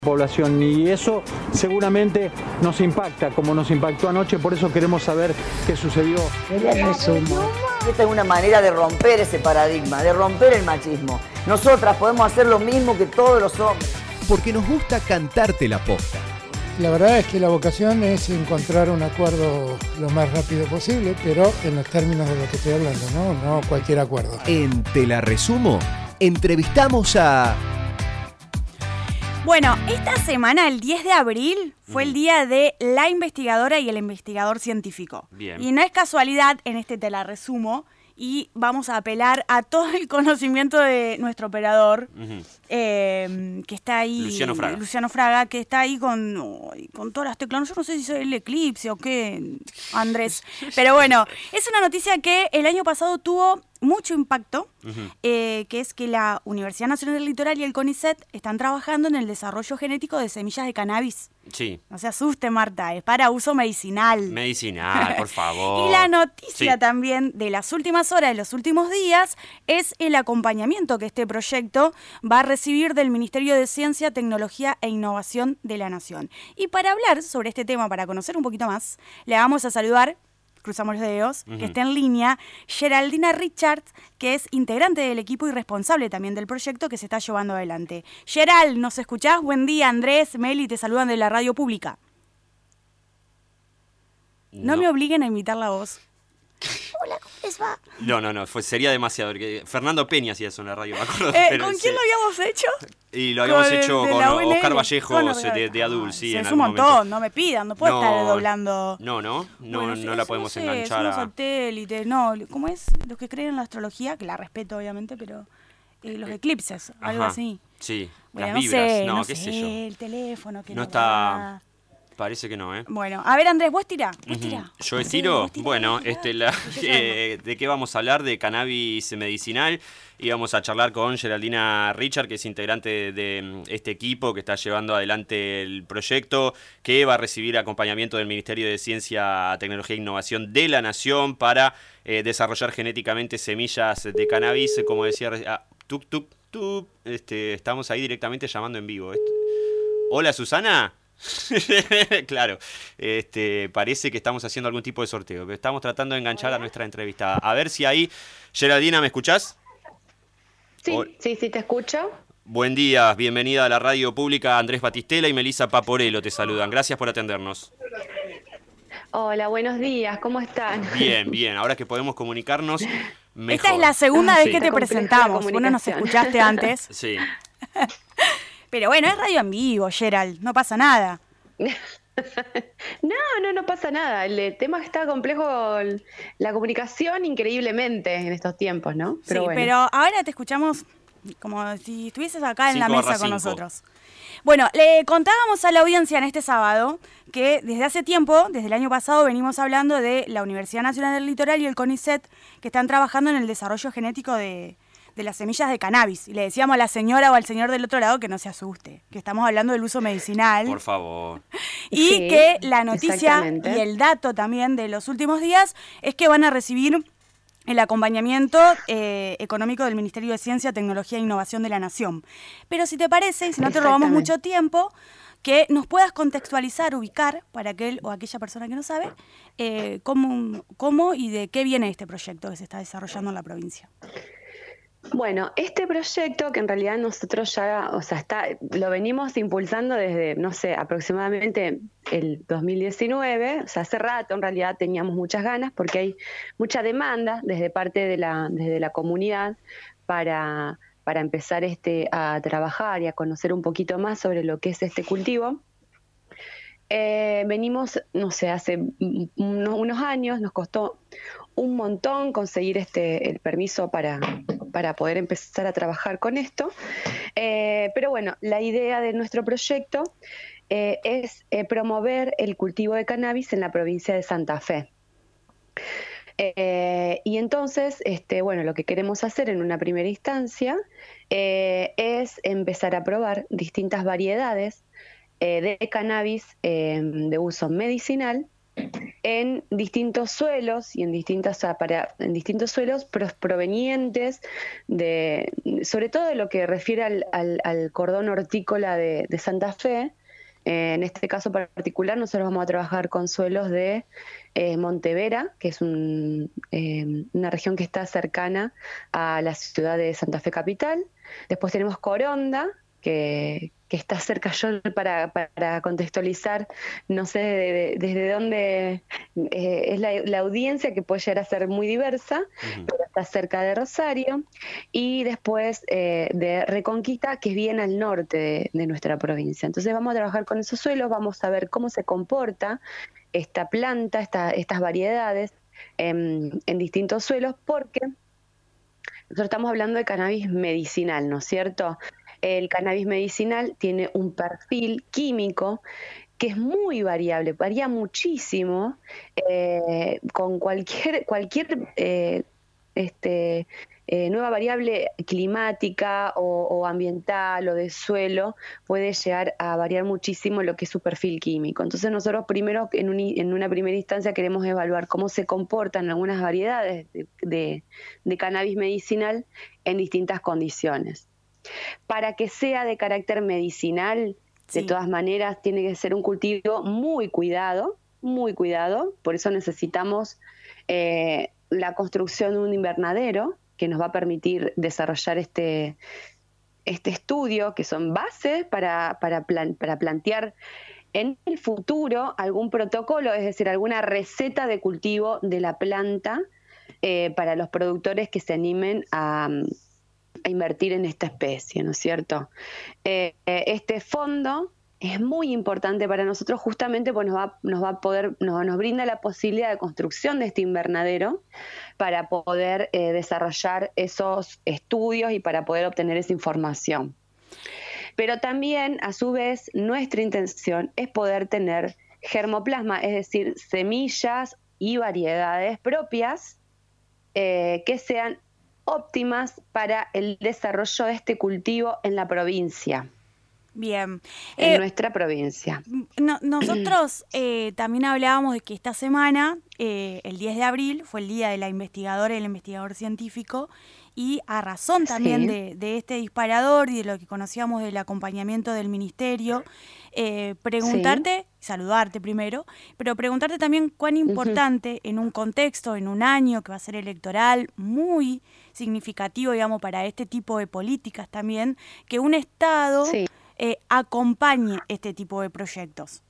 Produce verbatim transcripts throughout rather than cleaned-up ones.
población y eso seguramente nos impacta como nos impactó anoche, por eso queremos saber qué sucedió. Esta es una manera de romper ese paradigma, de romper el machismo. Nosotras podemos hacer lo mismo que todos los hombres. Porque nos gusta cantarte la posta. La verdad es que la vocación es encontrar un acuerdo lo más rápido posible, pero en los términos de lo que estoy hablando, no, no cualquier acuerdo. En Te la resumo, entrevistamos a... Bueno, esta semana, el diez de abril, fue el día de la investigadora y el investigador científico. Bien. Y no es casualidad, en este te la resumo, y vamos a apelar a todo el conocimiento de nuestro operador, uh-huh. eh, que está ahí, Luciano Fraga. Luciano Fraga, que está ahí con, oh, con todas las teclas. Yo no sé si soy el eclipse o qué, Andrés. Pero bueno, es una noticia que el año pasado tuvo mucho impacto, uh-huh. eh, que es que la Universidad Nacional del Litoral y el CONICET están trabajando en el desarrollo genético de semillas de cannabis. Sí. No se asuste, Marta, es para uso medicinal. Medicinal, por favor. Y la noticia sí. también de las últimas horas, de los últimos días, es el acompañamiento que este proyecto va a recibir del Ministerio de Ciencia, Tecnología e Innovación de la Nación. Y para hablar sobre este tema, para conocer un poquito más, le vamos a saludar, cruzamos los dedos, uh-huh. que está en línea, Geraldina Richards, que es integrante del equipo y responsable también del proyecto que se está llevando adelante. Gerald, ¿nos escuchás? Buen día, Andrés, Meli, te saludan de la radio pública. No, no me obliguen a imitar la voz. Hola, ¿cómo les va? No, no, no, fue, sería demasiado. Fernando Peña hacía eso en la radio, me acuerdo. Eh, pero ¿Con quién sí. lo habíamos hecho? Y lo habíamos con hecho el, con Oscar U N L. Vallejos Bueno, de, de Adul, sí. Sí, en es un montón, momento. no me pidan, no puedo no, estar doblando. No, no, no, bueno, no es, la podemos no sé, enganchar son a... satélites, no, ¿cómo es? Los que creen en la astrología, que la respeto obviamente, pero eh, los eclipses, Ajá, algo así. Sí, bueno, las no vibras, sé, no, no qué sé, sé yo. el teléfono, que no no está... va. Parece que no, ¿eh? Bueno, a ver, Andrés, vos tirá, vos tirá. Uh-huh. ¿Yo sí, tiro? tirá, bueno, tirá. este, la, eh, ¿de qué vamos a hablar? De cannabis medicinal. Y vamos a charlar con Geraldina Richard, que es integrante de, de este equipo que está llevando adelante el proyecto, que va a recibir acompañamiento del Ministerio de Ciencia, Tecnología e Innovación de la Nación para eh, desarrollar genéticamente semillas de cannabis. Como decía, ah, tup, tup, tup, este, estamos ahí directamente llamando en vivo. Esto. Hola, Susana. Claro, este, parece que estamos haciendo algún tipo de sorteo, que estamos tratando de enganchar Hola. a nuestra entrevistada. A ver si ahí, Geraldina, ¿me escuchás? Sí, o... sí, sí, te escucho. Buen día, bienvenida a la radio pública. Andrés Batistela y Melissa Paporello te saludan. Gracias por atendernos. Hola, buenos días, ¿cómo están? Bien, bien, ahora que podemos comunicarnos mejor. Esta es la segunda vez sí. que te presentamos, vos no nos escuchaste antes. Sí. Pero bueno, es radio en vivo, Gerald, no pasa nada. No, no, no pasa nada. El tema está complejo, la comunicación increíblemente en estos tiempos, ¿no? Pero sí, bueno. pero ahora te escuchamos como si estuvieses acá en la mesa con cinco. nosotros. Bueno, le contábamos a la audiencia en este sábado que desde hace tiempo, desde el año pasado, venimos hablando de la Universidad Nacional del Litoral y el CONICET, que están trabajando en el desarrollo genético de... de las semillas de cannabis. Y le decíamos a la señora o al señor del otro lado que no se asuste, que estamos hablando del uso medicinal. Por favor. Y sí, que la noticia y el dato también de los últimos días es que van a recibir el acompañamiento eh, económico del Ministerio de Ciencia, Tecnología e Innovación de la Nación. Pero si te parece, y si no te robamos mucho tiempo, que nos puedas contextualizar, ubicar, para aquel o aquella persona que no sabe, eh, cómo, cómo y de qué viene este proyecto que se está desarrollando en la provincia. Bueno, este proyecto que en realidad nosotros ya, o sea, está, lo venimos impulsando desde, no sé, aproximadamente el dos mil diecinueve, o sea, hace rato en realidad teníamos muchas ganas porque hay mucha demanda desde parte de la, desde la comunidad para, para empezar este, a trabajar y a conocer un poquito más sobre lo que es este cultivo. Eh, venimos, no sé, hace unos, unos años, nos costó un montón conseguir este el permiso para, para poder empezar a trabajar con esto. Eh, pero bueno, la idea de nuestro proyecto eh, es eh, promover el cultivo de cannabis en la provincia de Santa Fe. Eh, y entonces, este, bueno, lo que queremos hacer en una primera instancia eh, es empezar a probar distintas variedades eh, de cannabis eh, de uso medicinal en distintos suelos y en distintas o sea, para, en distintos suelos provenientes de, sobre todo de lo que refiere al, al, al cordón hortícola de, de Santa Fe. Eh, en este caso particular nosotros vamos a trabajar con suelos de eh, Montevera, que es un, eh, una región que está cercana a la ciudad de Santa Fe capital. Después tenemos Coronda, que, que está cerca, yo para, para contextualizar, no sé de, de, desde dónde eh, es la, la audiencia, que puede llegar a ser muy diversa, uh-huh. pero está cerca de Rosario, y después eh, de Reconquista, que es bien al norte de, de nuestra provincia. Entonces vamos a trabajar con esos suelos, vamos a ver cómo se comporta esta planta, esta, estas variedades en, en distintos suelos, porque nosotros estamos hablando de cannabis medicinal, ¿no es cierto? El cannabis medicinal tiene un perfil químico que es muy variable, varía muchísimo eh, con cualquier, cualquier eh, este, eh, nueva variable climática o, o ambiental o de suelo, puede llegar a variar muchísimo lo que es su perfil químico. Entonces nosotros primero, en, un, en una primera instancia, queremos evaluar cómo se comportan algunas variedades de, de, de cannabis medicinal en distintas condiciones. Para que sea de carácter medicinal, sí. de todas maneras, tiene que ser un cultivo muy cuidado, muy cuidado. Por eso necesitamos eh, la construcción de un invernadero que nos va a permitir desarrollar este, este estudio, que son bases para, para, plan, para plantear en el futuro algún protocolo, es decir, alguna receta de cultivo de la planta eh, para los productores que se animen a... a invertir en esta especie, ¿no es cierto? Eh, este fondo es muy importante para nosotros justamente porque nos va, nos va a poder, nos, nos brinda la posibilidad de construcción de este invernadero para poder eh, desarrollar esos estudios y para poder obtener esa información. Pero también, a su vez, nuestra intención es poder tener germoplasma, es decir, semillas y variedades propias eh, que sean óptimas para el desarrollo de este cultivo en la provincia. Bien. En eh, nuestra provincia. No, nosotros eh, también hablábamos de que esta semana, eh, el diez de abril, fue el día de la investigadora y el investigador científico, y a razón también sí. de, de este disparador y de lo que conocíamos del acompañamiento del ministerio, eh, preguntarte, sí. saludarte primero, pero preguntarte también cuán importante uh-huh. en un contexto, en un año que va a ser electoral, muy significativo, digamos, para este tipo de políticas también, que un Estado sí. eh, acompañe este tipo de proyectos.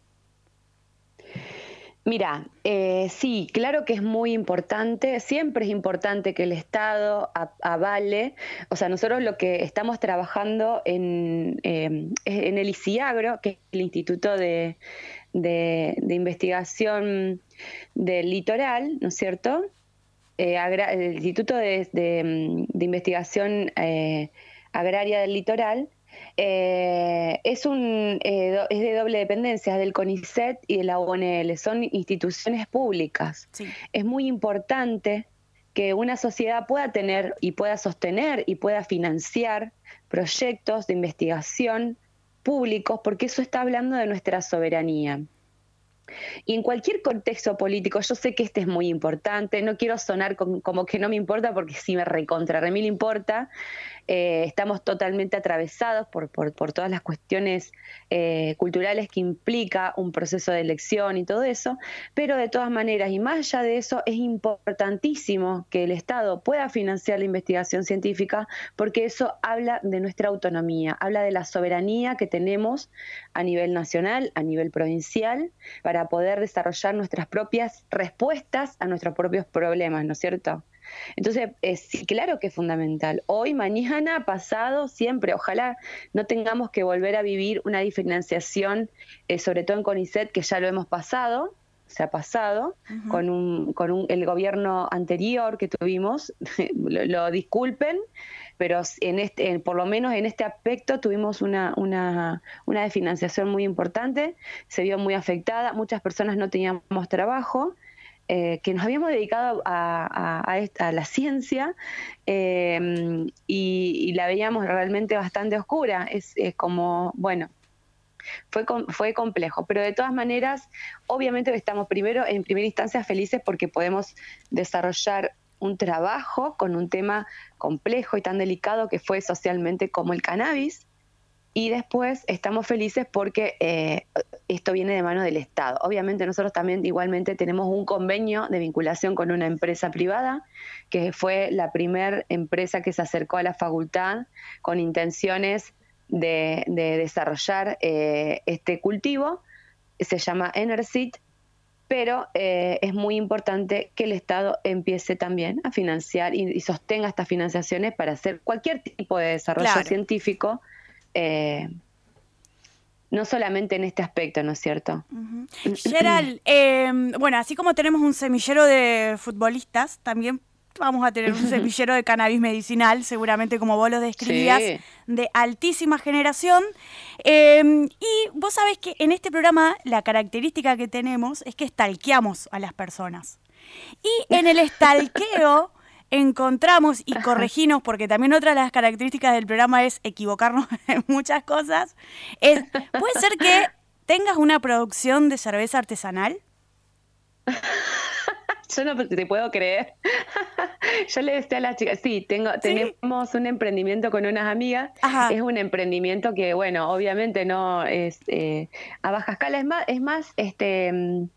Mira, eh, sí, claro que es muy importante, siempre es importante que el Estado avale, o sea, nosotros lo que estamos trabajando en, eh, en el ICIAGRO, que es el Instituto de, de, de Investigación del Litoral, ¿no es cierto? Eh, agra- el Instituto de, de, de Investigación eh, Agraria del Litoral, Eh, es, un, eh, es de doble dependencia, es del CONICET y de la U N L, son instituciones públicas. Sí. Es muy importante que una sociedad pueda tener y pueda sostener y pueda financiar proyectos de investigación públicos, porque eso está hablando de nuestra soberanía. Y en cualquier contexto político, yo sé que este es muy importante, no quiero sonar como, como que no me importa, porque sí me recontra, re mil importa. Eh, estamos totalmente atravesados por, por, por todas las cuestiones eh, culturales que implica un proceso de elección y todo eso, pero de todas maneras, y más allá de eso, es importantísimo que el Estado pueda financiar la investigación científica, porque eso habla de nuestra autonomía, habla de la soberanía que tenemos a nivel nacional, a nivel provincial, para poder desarrollar nuestras propias respuestas a nuestros propios problemas, ¿no es cierto? Entonces, eh, sí, claro que es fundamental. Hoy, mañana, pasado, siempre. Ojalá no tengamos que volver a vivir una diferenciación, eh, sobre todo en CONICET, que ya lo hemos pasado, se ha pasado, uh-huh. con, un, con un, el gobierno anterior que tuvimos, lo, lo disculpen, pero en este, en, por lo menos en este aspecto tuvimos una, una, una desfinanciación muy importante, se vio muy afectada, muchas personas no teníamos trabajo, Eh, que nos habíamos dedicado a, a, a, esta, a la ciencia eh, y, y la veíamos realmente bastante oscura. Es, es como, bueno, fue, fue complejo, pero de todas maneras, obviamente estamos primero, en primera instancia felices porque podemos desarrollar un trabajo con un tema complejo y tan delicado que fue socialmente como el cannabis. Y después estamos felices porque eh, esto viene de mano del Estado. Obviamente nosotros también igualmente tenemos un convenio de vinculación con una empresa privada, que fue la primera empresa que se acercó a la facultad con intenciones de, de desarrollar eh, este cultivo. Se llama Enersit, pero eh, es muy importante que el Estado empiece también a financiar y, y sostenga estas financiaciones para hacer cualquier tipo de desarrollo claro. científico. Eh, no solamente en este aspecto, ¿no es cierto? Uh-huh. Gerald, eh, bueno, así como tenemos un semillero de futbolistas, también vamos a tener un semillero de cannabis medicinal, seguramente como vos lo describías, sí. de altísima generación. Eh, y vos sabés que en este programa la característica que tenemos es que stalkeamos a las personas. Y en el stalkeo encontramos, y correginos, porque también otra de las características del programa es equivocarnos en muchas cosas, es, ¿puede ser que tengas una producción de cerveza artesanal? Yo no te puedo creer. Yo le decía a las chicas, sí, tengo, ¿Sí? tenemos un emprendimiento con unas amigas. Ajá. Es un emprendimiento que, bueno, obviamente no es eh, a baja escala, es más, es más este...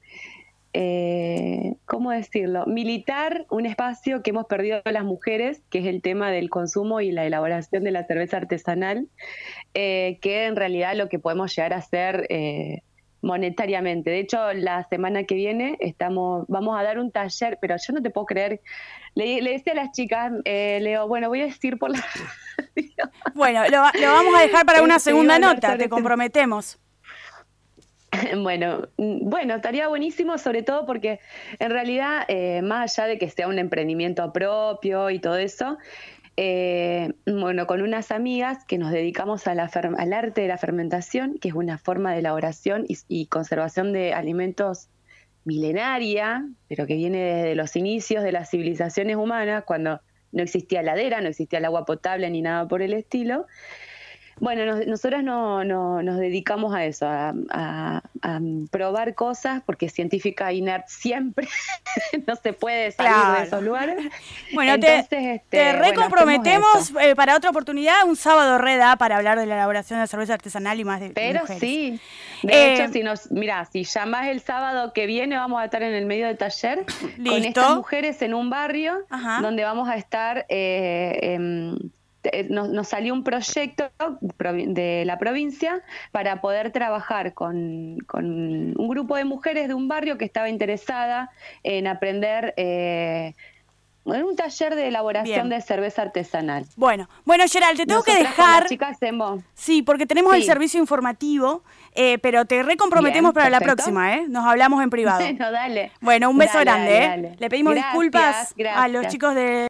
Eh, ¿cómo decirlo? Militar un espacio que hemos perdido las mujeres, que es el tema del consumo y la elaboración de la cerveza artesanal, eh, que en realidad lo que podemos llegar a hacer eh, monetariamente. De hecho, la semana que viene estamos, vamos a dar un taller, pero yo no te puedo creer. Le, le decía a las chicas, eh, Leo, bueno, voy a decir por la... Bueno, lo, lo vamos a dejar para una segunda nota, te comprometemos. Bueno, bueno, estaría buenísimo, sobre todo porque en realidad, eh, más allá de que sea un emprendimiento propio y todo eso, eh, bueno, con unas amigas que nos dedicamos a la al arte de la fermentación, que es una forma de elaboración y, y conservación de alimentos milenaria, pero que viene desde los inicios de las civilizaciones humanas, cuando no existía heladera, no existía el agua potable ni nada por el estilo. Bueno, nos, nosotras no, no, nos dedicamos a eso, a, a, a probar cosas, porque científica inert siempre no se puede salir claro. de esos lugares. Bueno, Entonces, te, este, te recomprometemos bueno, eh, para otra oportunidad, un sábado reda para hablar de la elaboración de cerveza artesanal y más de Pero mujeres. sí, de eh, hecho, si nos, mira, si llamás el sábado que viene, vamos a estar en el medio del taller ¿Listo? con estas mujeres en un barrio, Ajá. donde vamos a estar... Eh, eh, Nos, nos salió un proyecto de la provincia para poder trabajar con, con un grupo de mujeres de un barrio que estaba interesada en aprender eh, en un taller de elaboración Bien. de cerveza artesanal. Bueno, bueno, Gerald, te tengo Nosotras que dejar. Las chicas hacemos... Sí, porque tenemos sí. el servicio informativo, eh, pero te recomprometemos Bien, para perfecto. la próxima, ¿eh? Nos hablamos en privado. Bueno, dale. Bueno, un beso dale, grande, dale, ¿eh? dale. Le pedimos gracias, disculpas gracias. a los chicos de